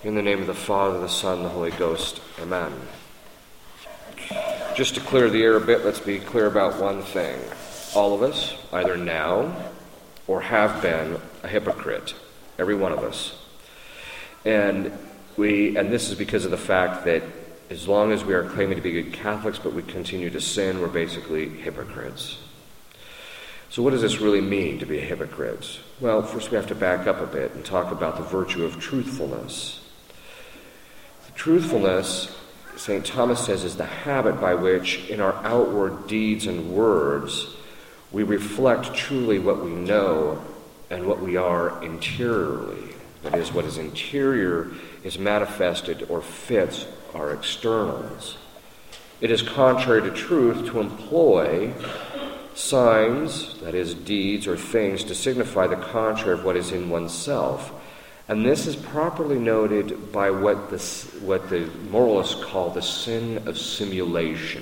In the name of the Father, the Son, and the Holy Ghost. Amen. Just to clear the air a bit, let's be clear about one thing. All of us, either now or have been, a hypocrite. Every one of us. And this is because of the fact that as long as we are claiming to be good Catholics, but we continue to sin, we're basically hypocrites. So what does this really mean to be a hypocrite? Well, first we have to back up a bit and talk about the virtue of truthfulness. Truthfulness, St. Thomas says, is the habit by which in our outward deeds and words we reflect truly what we know and what we are interiorly. That is, what is interior is manifested or fits our externals. It is contrary to truth to employ signs, that is, deeds or things, to signify the contrary of what is in oneself. And this is properly noted by what the moralists call the sin of simulation.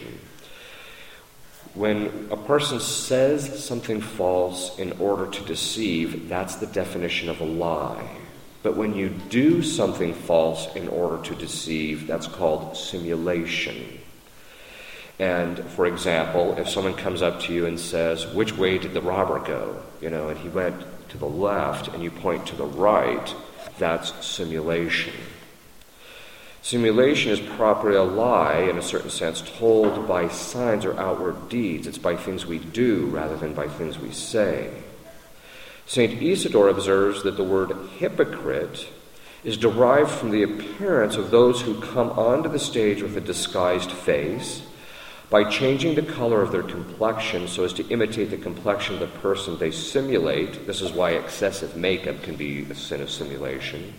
When a person says something false in order to deceive, that's the definition of a lie. But when you do something false in order to deceive, that's called simulation. And, for example, if someone comes up to you and says, "Which way did the robber go?" And he went to the left, and you point to the right, that's simulation. Simulation is properly a lie, in a certain sense, told by signs or outward deeds. It's by things we do rather than by things we say. St. Isidore observes that the word hypocrite is derived from the appearance of those who come onto the stage with a disguised face by changing the color of their complexion so as to imitate the complexion of the person they simulate. This is why excessive makeup can be a sin of simulation.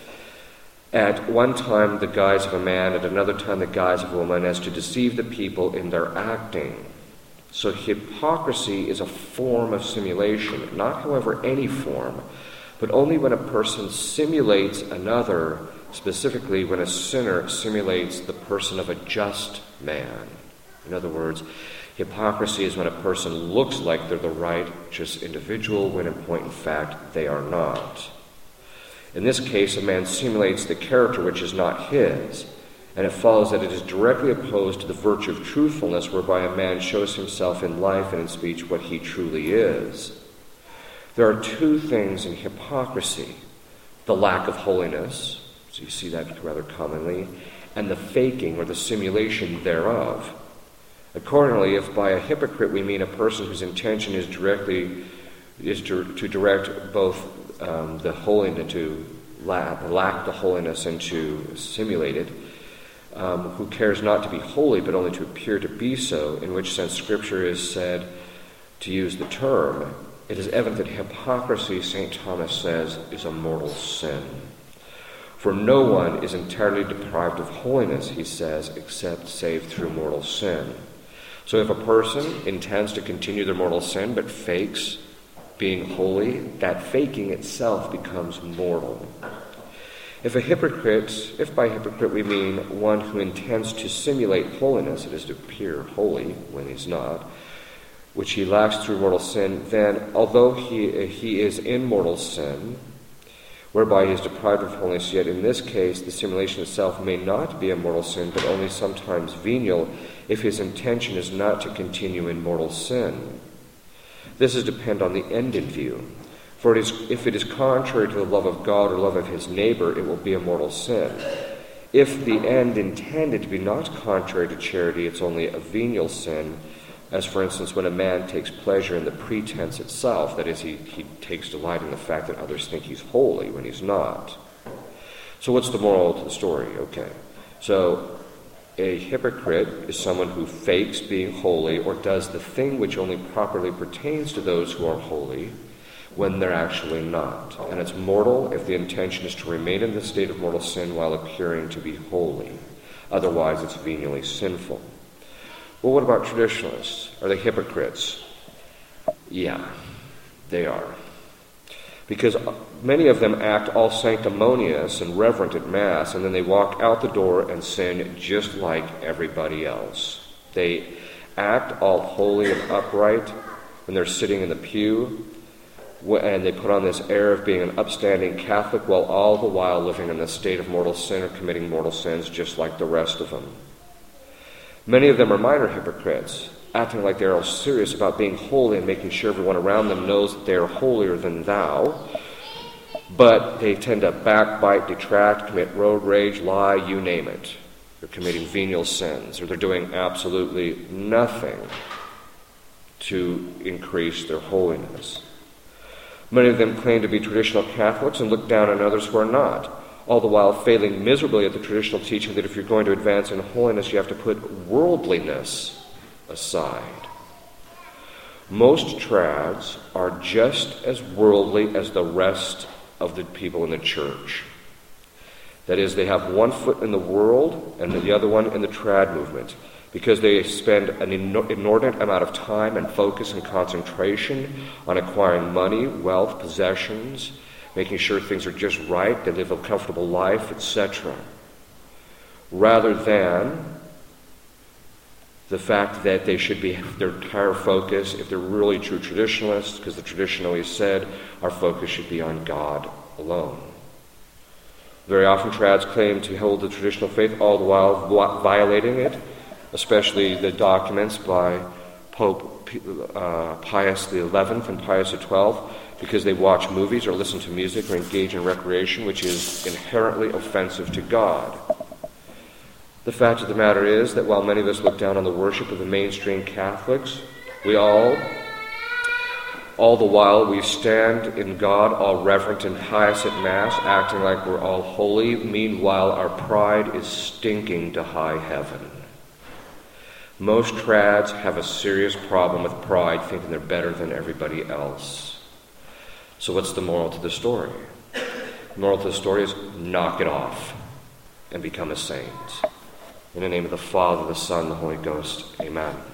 At one time the guise of a man, at another time the guise of a woman, as to deceive the people in their acting. So hypocrisy is a form of simulation, not, however, any form, but only when a person simulates another, specifically when a sinner simulates the person of a just man. In other words, hypocrisy is when a person looks like they're the righteous individual when in point in fact they are not. In this case, a man simulates the character which is not his, and it follows that it is directly opposed to the virtue of truthfulness, whereby a man shows himself in life and in speech what he truly is. There are two things in hypocrisy: the lack of holiness, so you see that rather commonly, and the faking or the simulation thereof. Accordingly, if by a hypocrite we mean a person whose intention is to direct both the holiness, to lack the holiness and to simulate it, who cares not to be holy but only to appear to be so, in which sense Scripture is said to use the term, it is evident that hypocrisy, St. Thomas says, is a mortal sin. For no one is entirely deprived of holiness, he says, except saved through mortal sin. So if a person intends to continue their mortal sin but fakes being holy, that faking itself becomes mortal. If by hypocrite we mean one who intends to simulate holiness, it is to appear holy when he's not, which he lacks through mortal sin, then although he is in mortal sin, whereby he is deprived of holiness, yet in this case the simulation itself may not be a mortal sin, but only sometimes venial, if his intention is not to continue in mortal sin. This is depend on the end in view. For if it is contrary to the love of God or love of his neighbor, it will be a mortal sin. If the end intended to be not contrary to charity, it's only a venial sin, as for instance when a man takes pleasure in the pretense itself, that is, he takes delight in the fact that others think he's holy when he's not. So what's the moral to the story? Okay, so a hypocrite is someone who fakes being holy or does the thing which only properly pertains to those who are holy when they're actually not. And it's mortal if the intention is to remain in the state of mortal sin while appearing to be holy. Otherwise, it's venially sinful. Well, what about traditionalists? Are they hypocrites? Yeah, they are. Because many of them act all sanctimonious and reverent at Mass, and then they walk out the door and sin just like everybody else. They act all holy and upright when they're sitting in the pew, And they put on this air of being an upstanding Catholic while all the while living in the state of mortal sin or committing mortal sins just like the rest of them. Many of them are minor hypocrites, acting like they're all serious about being holy and making sure everyone around them knows that they are holier than thou. But they tend to backbite, detract, commit road rage, lie, you name it. They're committing venial sins, or they're doing absolutely nothing to increase their holiness. Many of them claim to be traditional Catholics and look down on others who are not, all the while failing miserably at the traditional teaching that if you're going to advance in holiness, you have to put worldliness aside. Most trads are just as worldly as the rest of the people in the church. That is, they have one foot in the world and the other one in the trad movement, because they spend an inordinate amount of time and focus and concentration on acquiring money, wealth, possessions, making sure things are just right, they live a comfortable life, etc. Rather than the fact that they should be their entire focus, if they're really true traditionalists, because the tradition always said our focus should be on God alone. Very often trads claim to hold the traditional faith all the while violating it, especially the documents by Pope Pius XI and Pius XII, because they watch movies or listen to music or engage in recreation, which is inherently offensive to God. The fact of the matter is that while many of us look down on the worship of the mainstream Catholics, we all the while we stand in God all reverent and pious at Mass, acting like we're all holy, meanwhile our pride is stinking to high heaven. Most trads have a serious problem with pride, thinking they're better than everybody else. So what's the moral to the story? The moral to the story is knock it off and become a saint. In the name of the Father, the Son, and the Holy Ghost, amen.